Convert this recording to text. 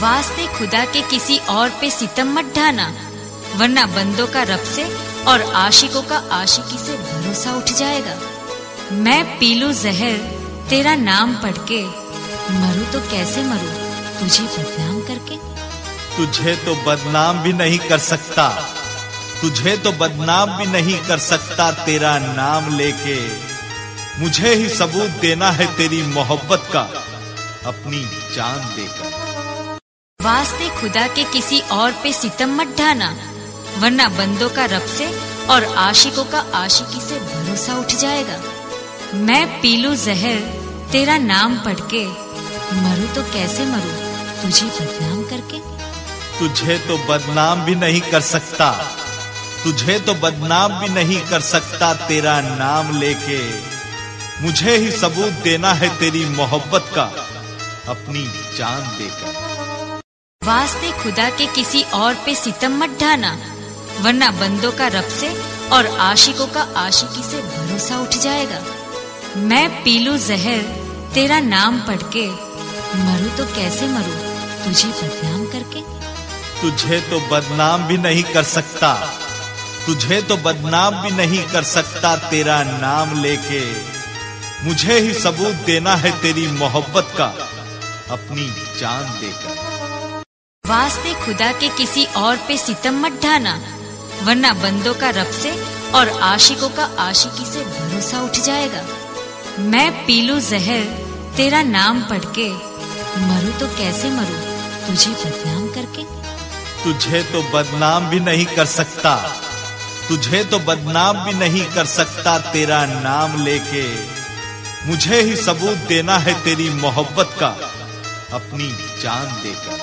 वास्ते खुदा के किसी और पे सितम मत ढाना, वरना बंदों का रब से और आशिकों का आशिकी से भरोसा उठ जाएगा। मैं पी लूं जहर तेरा नाम पढ़ के, मरूं तो कैसे मरूं तुझे बदनाम करके। तुझे तो बदनाम भी नहीं कर सकता, तुझे तो बदनाम भी नहीं कर सकता तेरा नाम लेके। मुझे ही सबूत देना है तेरी मोहब्बत का, अपनी जान देकर। वास्ते खुदा के किसी और पे सितम मत ढाना, वरना बंदों का रब से और आशिकों का आशिकी से भरोसा उठ जाएगा। मैं पी लूं जहर तेरा नाम पढ़ के, मरूं तो कैसे मरूं तुझे बदनाम करके। तुझे तो बदनाम भी नहीं कर सकता, तुझे तो बदनाम भी नहीं कर सकता तेरा नाम लेके। मुझे ही सबूत देना है तेरी मोहब्बत का, अपनी जान देकर। वास्ते खुदा के किसी और पे सितम मत ढाना, वरना बंदों का रब से और आशिकों का आशिकी से भरोसा उठ जाएगा। मैं पी लूं जहर तेरा नाम पढ़ के, मरूं तो कैसे मरूं तुझे बदनाम करके। तुझे तो बदनाम भी नहीं कर सकता, तुझे तो बदनाम भी नहीं कर सकता तेरा नाम लेके। मुझे ही सबूत देना है तेरी मोहब्बत का, अपनी जान देकर। वास्ते खुदा के किसी और पे सितम मत ढाना, वरना बंदों का रब से और आशिकों का आशिकी से भरोसा उठ जाएगा। मैं पी लूं जहर तेरा नाम पढ़ के, मरूं तो कैसे मरूं तुझे बदनाम करके। तुझे तो बदनाम भी नहीं कर सकता, तुझे तो बदनाम भी नहीं कर सकता तेरा नाम लेके। मुझे ही सबूत देना है तेरी मोहब्बत का, अपनी जान देकर।